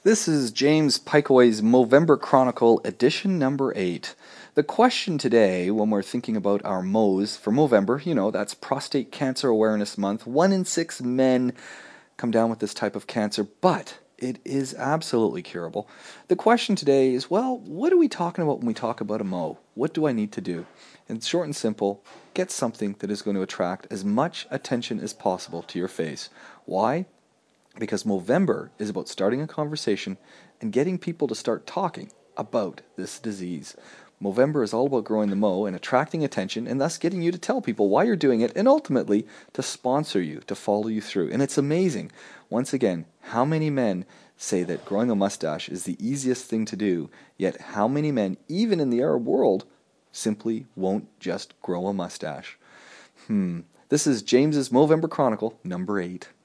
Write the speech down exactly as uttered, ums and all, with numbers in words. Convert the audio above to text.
This is James Pikeway's Movember Chronicle, edition number eight. The question today, when we're thinking about our Mo's for Movember, you know, that's Prostate Cancer Awareness Month. One in six men come down with this type of cancer, but it is absolutely curable. The question today is, well, what are we talking about when we talk about a Mo? What do I need to do? And short and simple, get something that is going to attract as much attention as possible to your face. Why? Because Movember is about starting a conversation and getting people to start talking about this disease. Movember is all about growing the Mo and attracting attention and thus getting you to tell people why you're doing it and ultimately to sponsor you, to follow you through. And it's amazing, once again, how many men say that growing a mustache is the easiest thing to do, yet how many men, even in the Arab world, simply won't just grow a mustache. Hmm. This is James's Movember Chronicle, number eight.